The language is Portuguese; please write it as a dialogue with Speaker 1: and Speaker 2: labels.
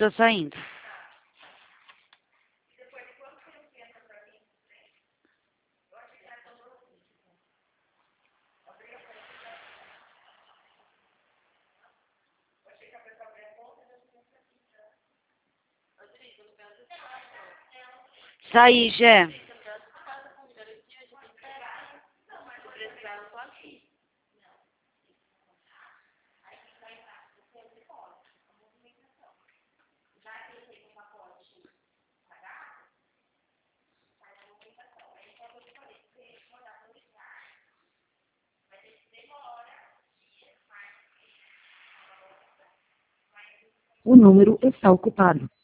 Speaker 1: tô saindo. Saí, Gé.
Speaker 2: O número está ocupado.